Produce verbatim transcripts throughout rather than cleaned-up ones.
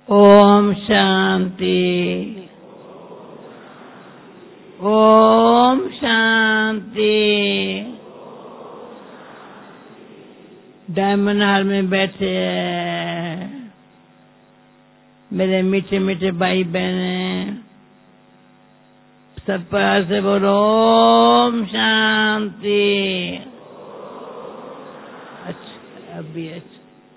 Om Shanti. Om Shanti. Diamond hall में बैठे हैं मेरे मीठे मीठे भाई बहने, सब प्यार से बोलो ओम शांति। अच्छा, अभी अच्छा।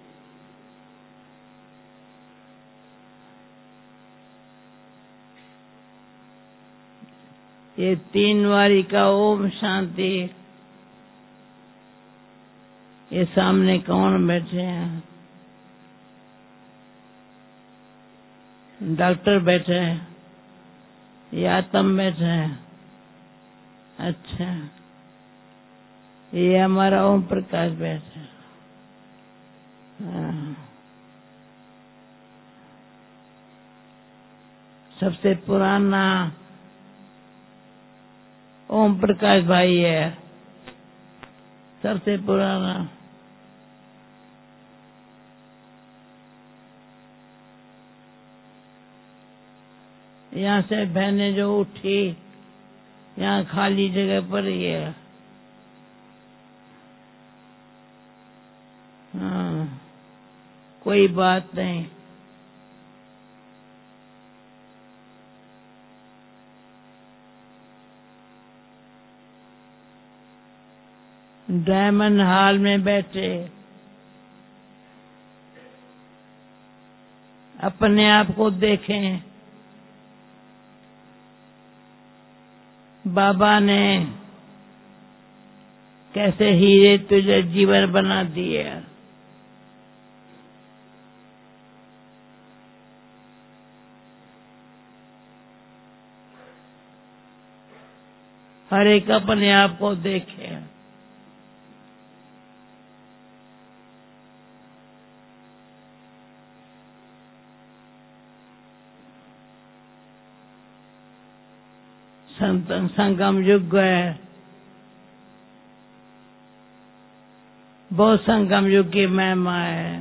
ये तीन वारी का ओम शांति। ये सामने कौन बैठे हैं? डॉक्टर बैठे हैं या आत्म बैठे हैं? अच्छा, ये हमारा ओम प्रकाश बैठे हैं। हाँ। सबसे पुराना ओम प्रकाश भाई है, सबसे पुराना। यहाँ से बहने जो उठी, यहाँ खाली जगह पर ही है। हाँ, कोई बात नहीं। डायमंड हॉल में बैठे अपने आप को देखें। बाबा ने कैसे हीरे तुझे जीवन बना दिए। हर एक अपने आप को देखे। संतन संगम युग है, बहुत संगम युग की महिमा है।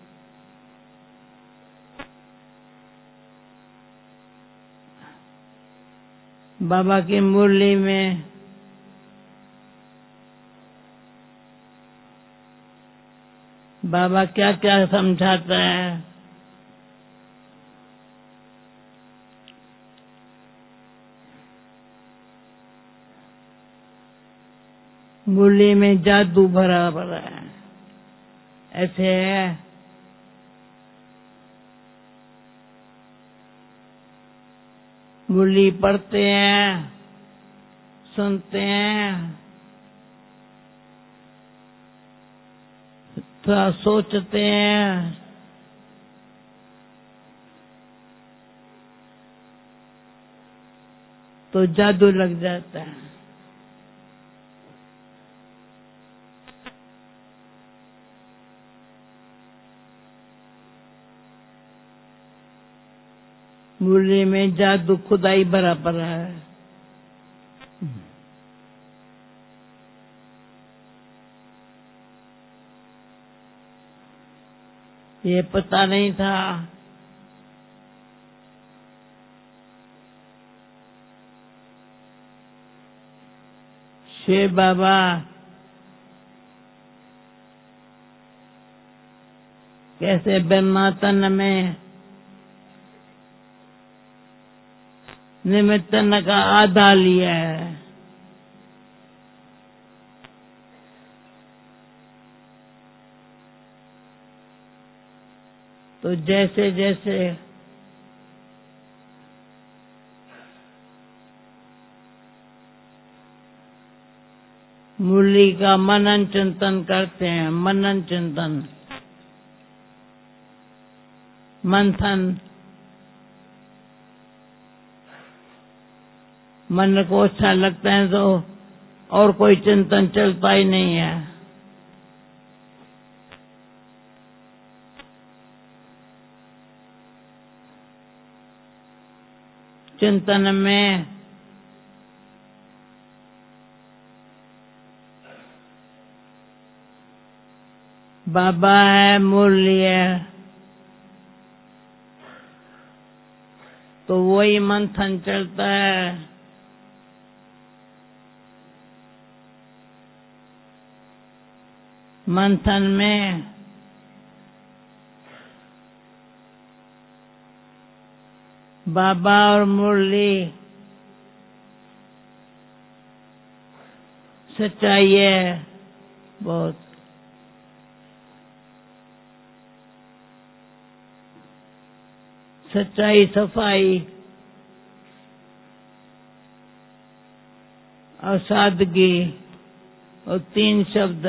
बाबा की मुरली में बाबा क्या क्या समझाता है। मुरली में जादू भरा भरा है। ऐसे है, मुरली पढ़ते हैं, सुनते हैं, थोड़ा सोचते हैं, तो जादू लग जाता है। मुरली में जादू खुदाई भरा पड़ा है। ये पता नहीं था। शिव बाबा कैसे ब्रह्मातन में निमित्तन का आधा लिया है। तो जैसे जैसे मुरली का मनन चिंतन करते हैं, मनन चिंतन मंथन, मन को अच्छा लगता है तो और कोई चिंतन चलता ही नहीं है। चिंतन में बाबा है, मुरली है, तो वही मंथन चलता है। मंथन में बाबा और मुरली सच्चाई है बहुत। सच्चाई, सफाई और सादगी और तीन शब्द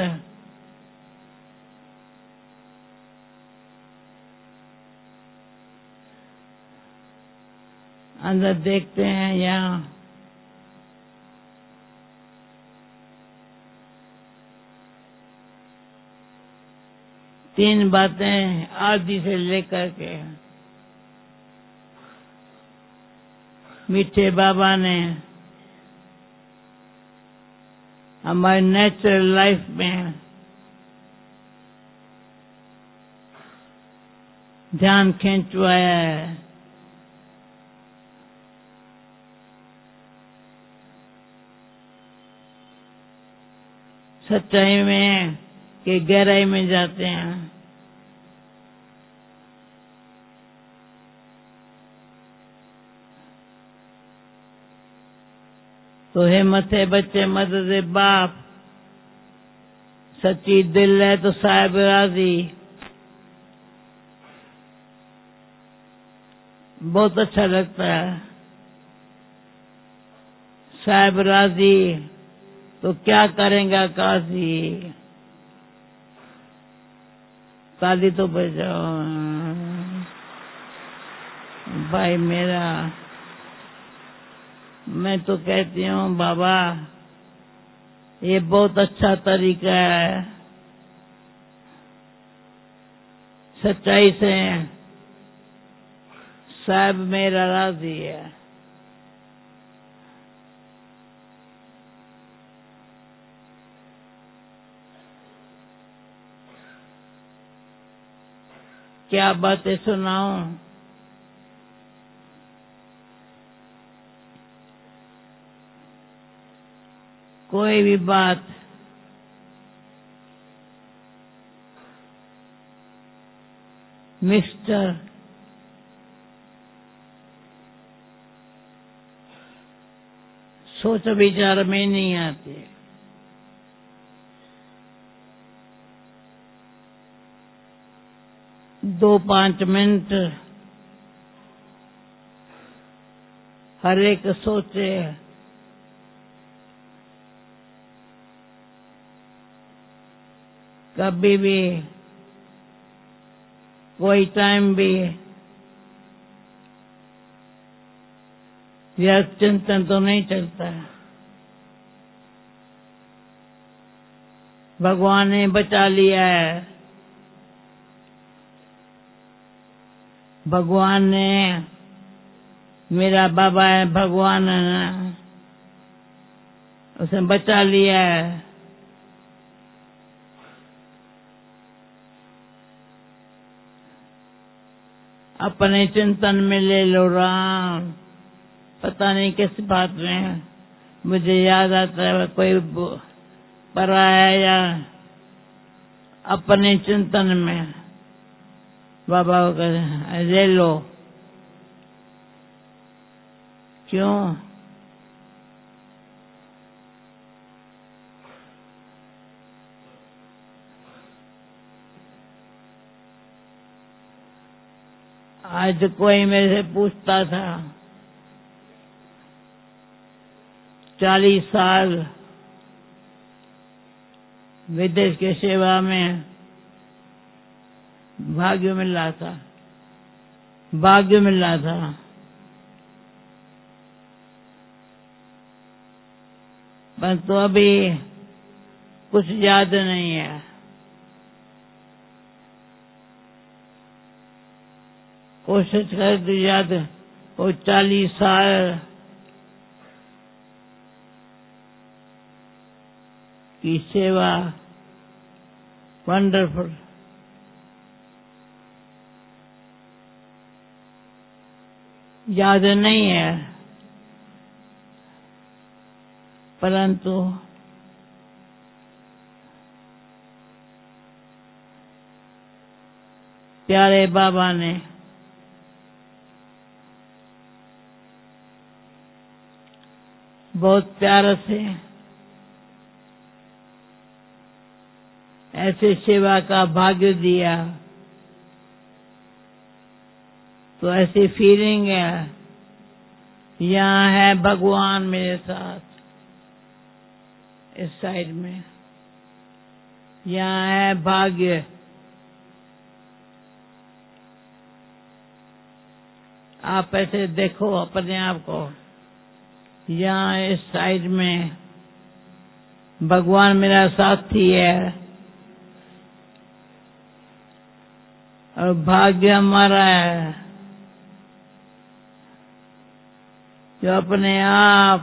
अंदर देखते हैं। यहाँ तीन बातें आदि से लेकर के मीठे बाबा ने हमारे नेचुरल लाइफ में ध्यान खींचवाया है। सच्चाई में के गहराई में जाते हैं। तो हिम्मत है बच्चे, मदद है बाप, सच्ची दिल है तो साहिब राजी। बहुत अच्छा लगता है। साहिब राजी तो क्या करेंगे काजी। ताली तो बजाओ भाई मेरा। मैं तो कहती हूँ बाबा ये बहुत अच्छा तरीका है। सच्चाई से साहब मेरा राजी है। क्या बातें सुनाऊं। कोई भी बात मिस्टर सोच विचार में नहीं आती। दो पांच मिनट हर एक सोचे। कभी भी कोई टाइम भी यह चिंतन तो नहीं चलता है। भगवान ने बचा लिया है। भगवान ने, मेरा बाबा है भगवान ने, उसने बचा लिया है। अपने चिंतन में ले लो राम। पता नहीं किस बात में मुझे याद आता है कोई पराया या अपने चिंतन में बाबा को ले लो। क्यों? आज कोई मेरे से पूछता था, चालीस साल विदेश की सेवा में भाग्य मिल रहा था, भाग्य मिल रहा था। पर तो अभी कुछ याद नहीं है। कोशिश कर तो याद वो चालीस साल की सेवा वंडरफुल। याद नहीं है, परंतु प्यारे बाबा ने बहुत प्यार से ऐसे सेवा का भाग्य दिया, तो ऐसी फीलिंग है यहाँ है भगवान मेरे साथ। इस साइड में यहाँ है भाग्य। आप ऐसे देखो अपने आप को, यहाँ इस साइड में भगवान मेरा साथी है और भाग्य हमारा है जो अपने आप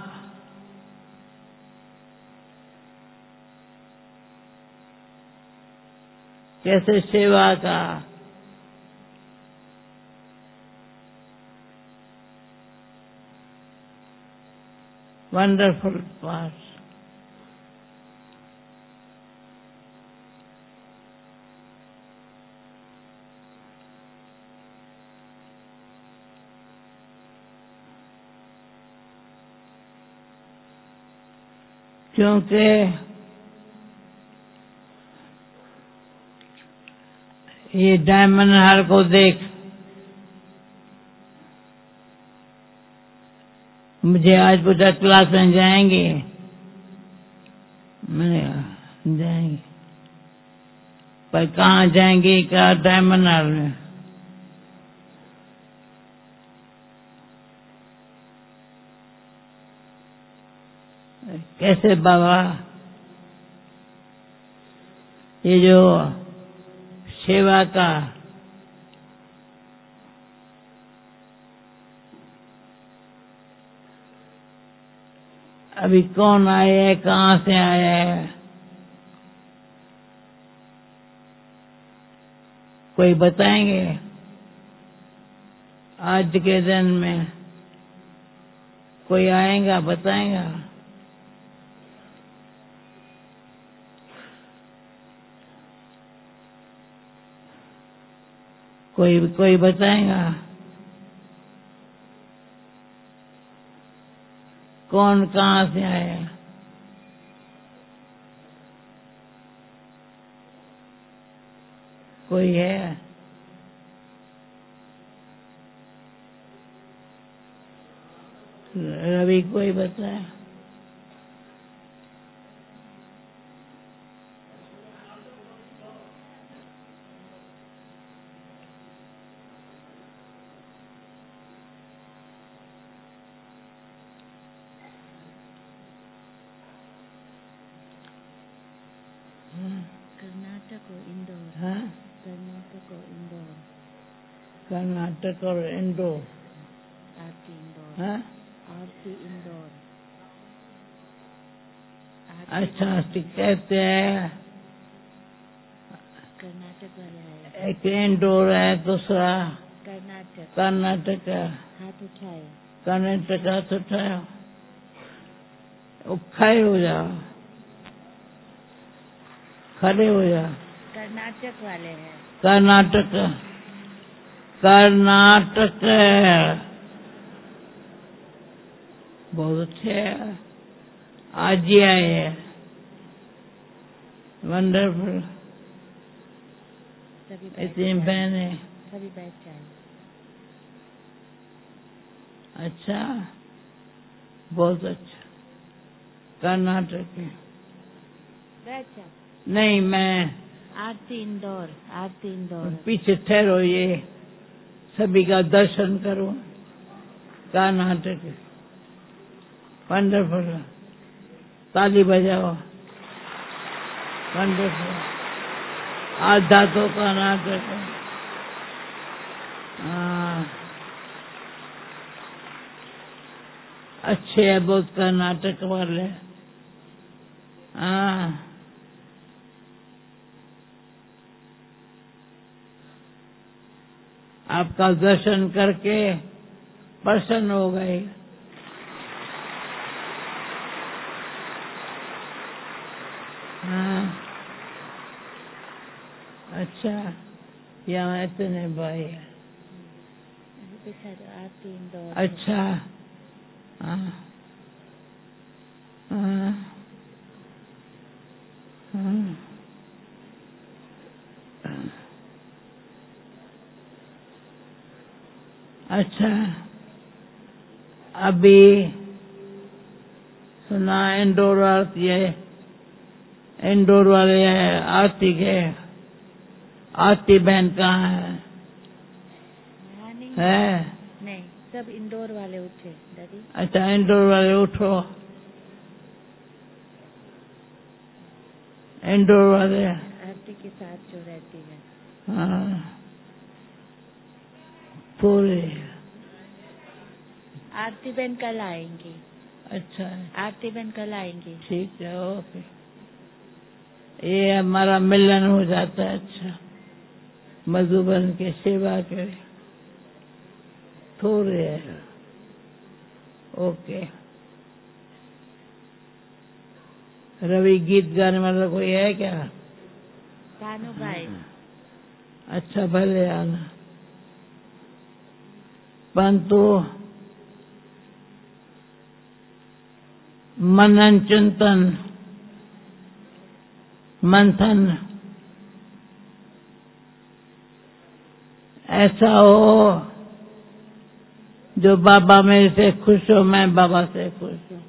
कैसे सेवा का वंडरफुल पास। क्योंकि ये डायमंड हार को देख मुझे आज पूछा क्लास में जाएंगे, मैंने कहा जाएंगे, पर कहाँ जाएंगे? क्या डायमंड हार में? कैसे बाबा? ये जो सेवा का अभी कौन आया है, कहाँ से आया है, कोई बताएंगे? आज के दिन में कोई आएगा, बताएगा? कोई कोई बताएगा? कौन कहाँ से आया? कोई है? रवि कोई बताए? कर्नाटक और इंदौर। हाँ? कर्नाटक और इंदौर। कर्नाटक और इंदौर। आरती इंदौर। हाँ? आरती इंदौर। अच्छा, ठीक कहते हैं। कर्नाटक वाले आए। एक इंदौर है, दूसरा कर्नाटक। कर्नाटक है। हाथ उठाए। कर्नाटक हाथ उठाया, खड़े हो जाओ, खड़े हो जाओ। कर्नाटक वाले हैं। कर्नाटक, कर्नाटक बहुत अच्छे है, आज ही आए हैं, वंडरफुल। इतनी बहने, सभी बैठ जाए। अच्छा, बहुत अच्छा। कर्नाटक है। बैठ जा। नहीं, मैं आरती इंदौर। आरती इंदौर। पीछे ठहरो, ये सभी का दर्शन करो। कर्नाटक वंडरफुल, ताली बजाओ, वंडरफुल। आधा तो कर्नाटक। हाँ, अच्छे है बहुत कर्नाटक वाले। हाँ, आपका दर्शन करके प्रसन्न हो गए। हाँ, अच्छा, यहाँ इतने भाई हैं। आरती इंदौर। अच्छा, हाँ, हाँ, हाँ, अच्छा, अभी सुना इंदौर आरती है, इंदौर वाले है आरती के, आरती बहन कहाँ है? यहाँ नहीं है? नहीं, सब इंदौर वाले उठे दादी। अच्छा, इंदौर वाले उठो, इंदौर वाले आरती के साथ जो रहती है। हाँ, पूरी। आरती बहन कल आएंगी। अच्छा, आरती बहन कल आएंगी। ठीक है, ओके। ये हमारा मिलन हो जाता है। अच्छा, मधुबन के सेवा के थोड़े है, ओके। रवि गीत गाने वाला कोई है क्या? कानू भाई। अच्छा, भले आना। परंतु मनन चिंतन मंथन ऐसा हो जो बाबा मेरे से खुश हो, मैं बाबा से खुश हूँ।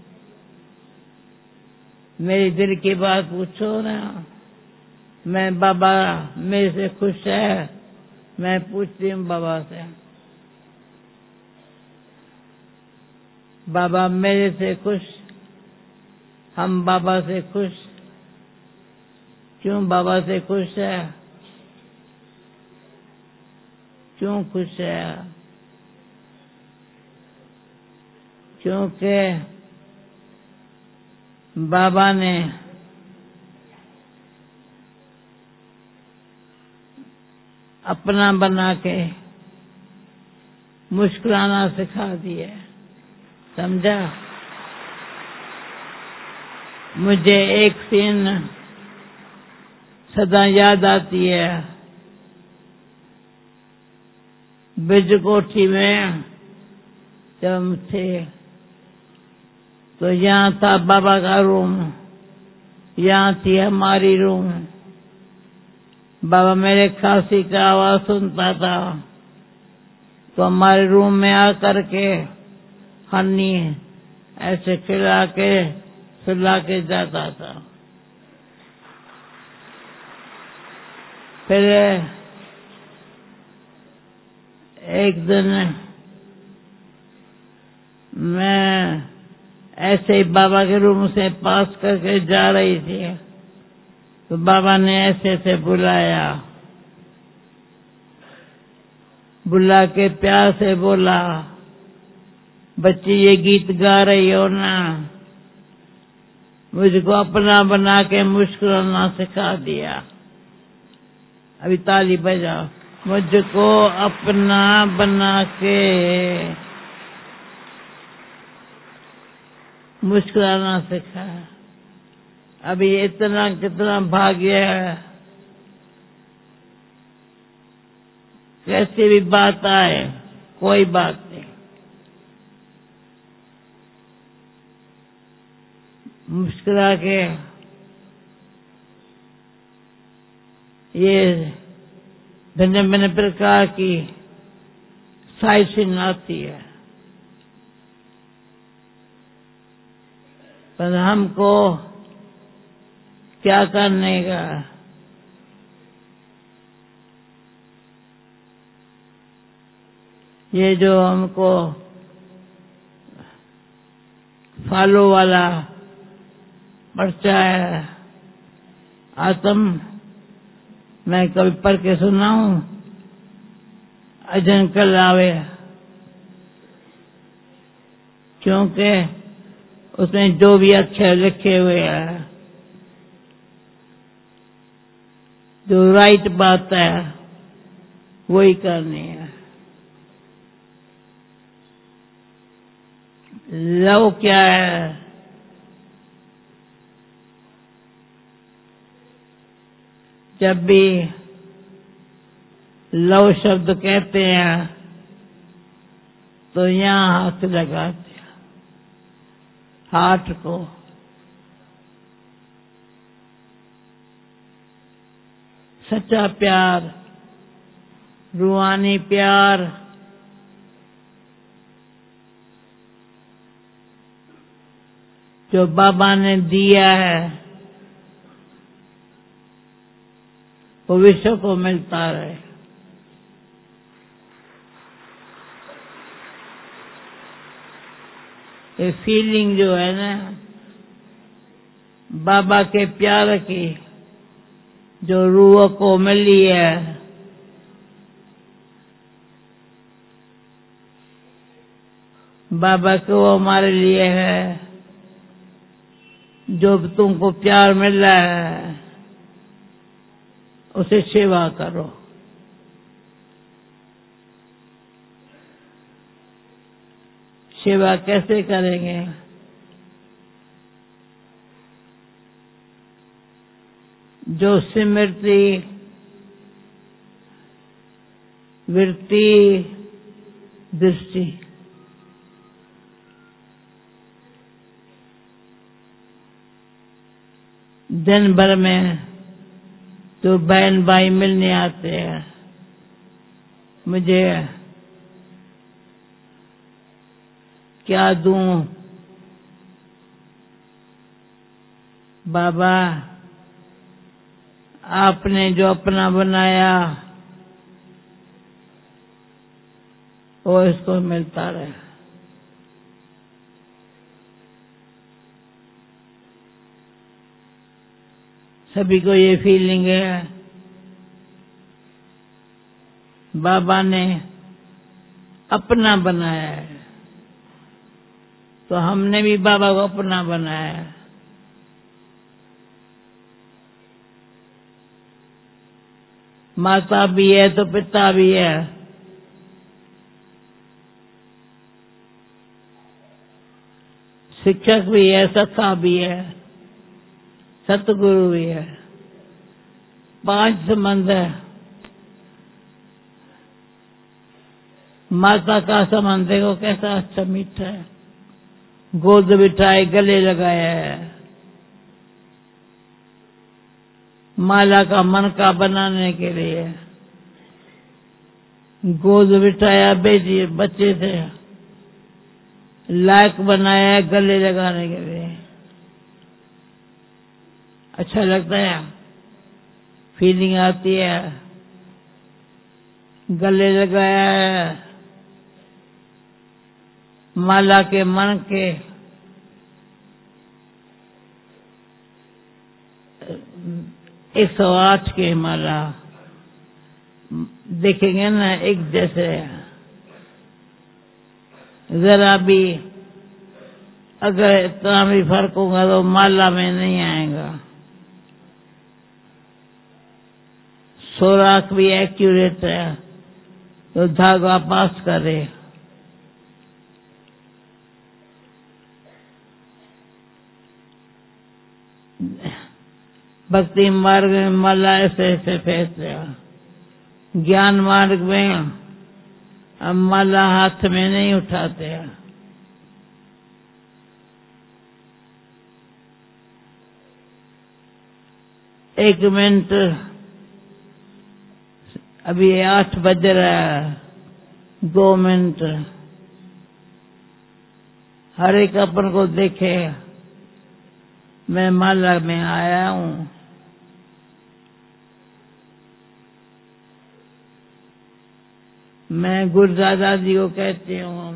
मेरी दिल की बात पूछो ना, मैं बाबा मेरे से खुश है, मैं पूछती हूँ बाबा से, बाबा मेरे से खुश, हम बाबा से खुश, क्यों बाबा से खुश है, क्यों खुश है? क्योंकि बाबा ने अपना बना के मुस्कुराना सिखा दिया, समझा? मुझे एक सीन सदा याद आती है, बिजकोठी में जब हम थे तो यहाँ था बाबा का रूम, यहाँ थी हमारी रूम। बाबा मेरे खांसी का आवाज सुनता था तो हमारे रूम में आकर के हनी ऐसे खिला के सुला के जाता था। फिर एक दिन मैं ऐसे ही बाबा के रूम से पास करके जा रही थी तो बाबा ने ऐसे से बुलाया, बुला के प्यार से बोला, बच्ची ये गीत गा रही हो ना, मुझको अपना बना के मुस्कुराना सिखा दिया। अभी ताली बजाओ। मुझको अपना बना के मुस्कुराना सिखा। अभी इतना कितना भाग्य है, कैसी भी बात आए कोई बात नहीं, मुस्कुरा के ये भिन्न भिन्न प्रकार की साइड आती है, पर हमको क्या करने का? ये जो हमको फॉलो वाला पर्चा है, आत्म, मैं कभी पढ़ के सुना हूं, अजन कल आवे, क्योंकि उसमें जो भी अक्षर लिखे हुए हैं, जो राइट बात है वही करनी है। लव क्या है? जब भी लव शब्द कहते हैं तो यहाँ हाथ लगाते हैं, हार्ट को। सच्चा प्यार, रूहानी प्यार, जो बाबा ने दिया है वो विश्व को मिलता रहे। ये फीलिंग जो है ना बाबा के प्यार की, जो रूह को मिली है, बाबा को हमारे लिए है। जो तुमको प्यार मिल रहा है उसे सेवा करो। सेवा कैसे करेंगे? जो स्मृति, वृत्ति, दृष्टि, दिन भर में तो बहन भाई मिलने आते हैं, मुझे क्या दूं? बाबा आपने जो अपना बनाया वो इसको मिलता रहे। सभी को ये फीलिंग है बाबा ने अपना बनाया है, तो हमने भी बाबा को अपना बनाया है। माता भी है तो पिता भी है, शिक्षक भी है, सखा भी है, सतगुरु भी है। पांच संबंध है। माता का संबंध देखो कैसा अच्छा मीठा है, गोद बिठाए गले लगाया है। माला का मन का बनाने के लिए गोद बिठाया, बेटी बच्चे से लायक बनाया गले लगाने के लिए। अच्छा लगता है, फीलिंग आती है। गले लगाया है, माला के मन के एक सौ आठ के माला देखेंगे ना एक जैसे, जरा भी अगर इतना भी फर्क होगा तो माला में नहीं आएगा। सोराख भी एक्यूरेट है तो धागा पास करे। भक्ति मार्ग में माला ऐसे ऐसे फैसले, ज्ञान मार्ग में अब माला हाथ में नहीं उठाते हैं। एक मिनट, अभी आठ बज रहा है, दो मिनट हर एक अपन को देखे। मैं माला में आया हूं, मैं गुरुदादा जी को कहती हूँ।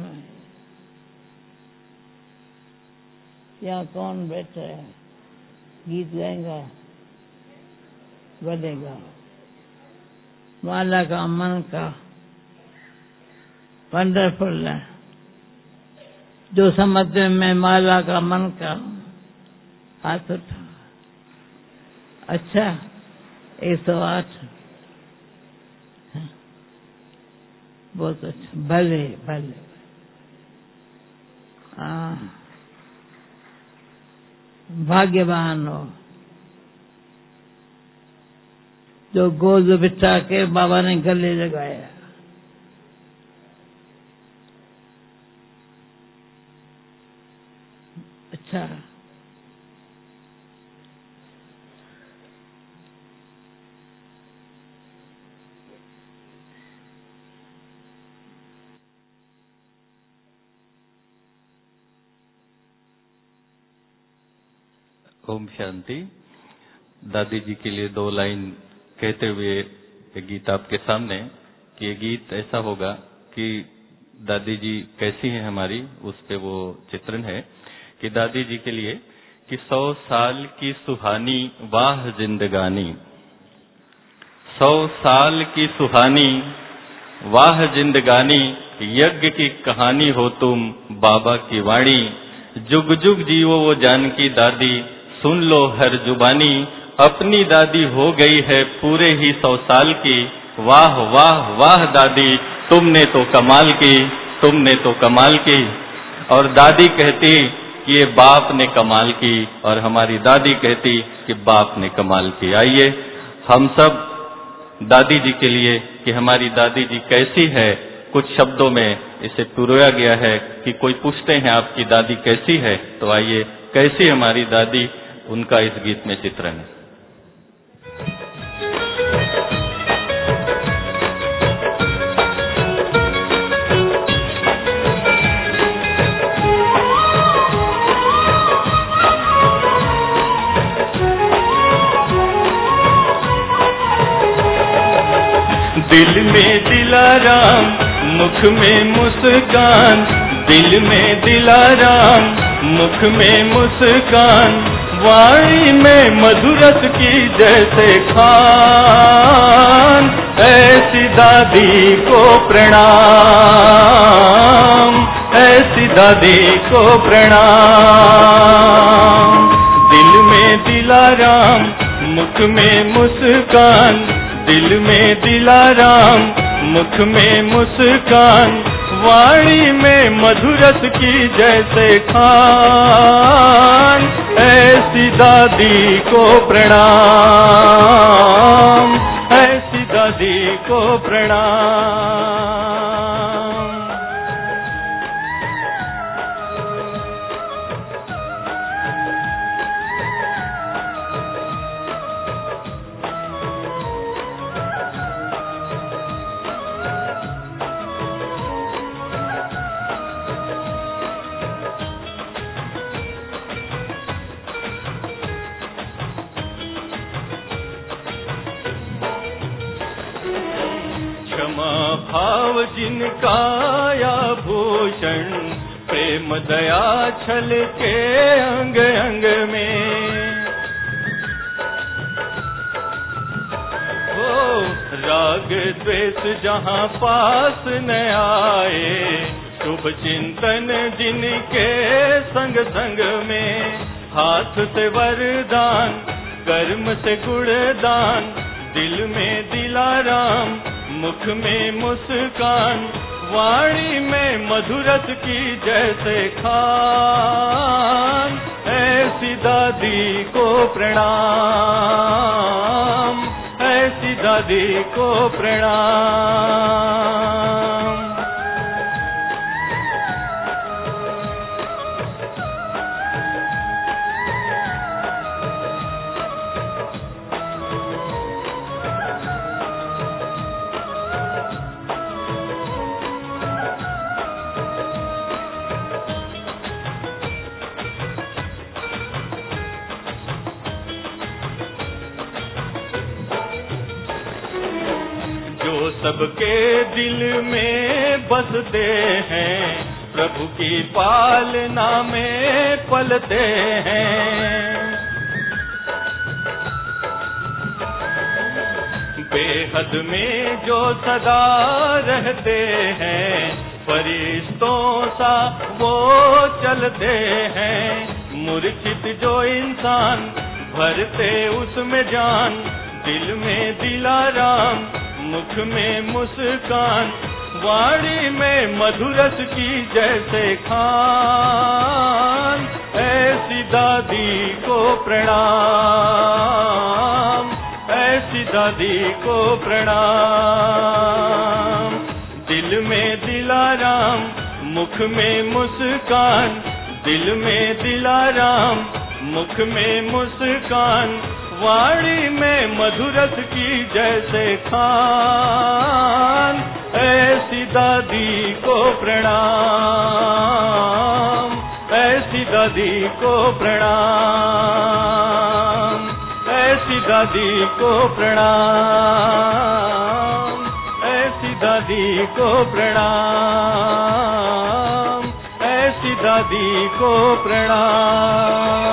यहाँ कौन बैठा है? गीत गाएगा, बनेगा। माला का मन का वंडरफुल है। जो समझते हैं मैं माला का मन का, हाथ उठा। अच्छा, एक सौ आठ, बहुत अच्छा। भले भले, हाँ। भाग्यवान हो जो गोद बिठा के बाबा ने गले लगाया। अच्छा, ओम शांति। दादी जी के लिए दो लाइन कहते हुए एक गीत आपके सामने कि ये गीत ऐसा होगा कि दादी जी कैसी है हमारी, उस पे वो चित्रण है कि दादी जी के लिए कि सौ साल की सुहानी वाह जिंदगानी, सौ साल की सुहानी वाह जिंदगानी, यज्ञ की कहानी हो तुम बाबा की वाणी, जुग जुग जीवो वो जानकी दादी, सुन लो हर जुबानी, अपनी दादी हो गई है पूरे ही सौ साल की, वाह वाह वाह दादी तुमने तो कमाल की, तुमने तो कमाल की। और दादी कहती कि ये बाप ने कमाल की, और हमारी दादी कहती कि बाप ने कमाल की। आइए हम सब दादी जी के लिए कि हमारी दादी जी कैसी है, कुछ शब्दों में इसे पिरोया गया है कि कोई पूछते हैं आपकी दादी कैसी है, तो आइए कैसी हमारी दादी, उनका इस गीत में चित्रण है। दिल में दिलाराम मुख में मुस्कान, दिल में दिलाराम मुख में मुस्कान, वाणी में मधुरस की जैसे खान, ऐसी दादी को प्रणाम, ऐसी दादी को प्रणाम। दिल में दिलाराम मुख में मुस्कान, दिल में दिलाराम मुख में मुस्कान, वाणी में मधुरस की जैसे खान, ऐसी दादी को प्रणाम, ऐसी दादी को प्रणाम। भाव जिनका या भूषण, प्रेम दया छल के अंग अंग में, ओ राग द्वेष जहाँ पास न आए, शुभ चिंतन जिनके संग संग में, हाथ से वरदान कर्म से गुणदान, दिल में दिलाराम मुख में मुस्कान, वाणी में मधुरस की जैसे खान, ऐसी दादी को प्रणाम, ऐसी दादी को प्रणाम। सबके दिल में बसते हैं, प्रभु की पालना में पलते हैं, बेहद में जो सदा रहते हैं, फरिश्तों सा वो चलते हैं, मूर्छित जो इंसान भरते उसमें जान, दिल में दिलाराम मुख में मुस्कान, वाणी में मधुरस की जैसे खान, ऐसी दादी को प्रणाम, ऐसी दादी को प्रणाम। दिल में दिलाराम, मुख में मुस्कान, दिल में दिलाराम, मुख में मुस्कान, वाणी में मधुरस की जैसे खान, ऐसी दादी को प्रणाम, ऐसी दादी को प्रणाम, ऐसी दादी को प्रणाम, ऐसी दादी को प्रणाम, ऐसी दादी को प्रणाम।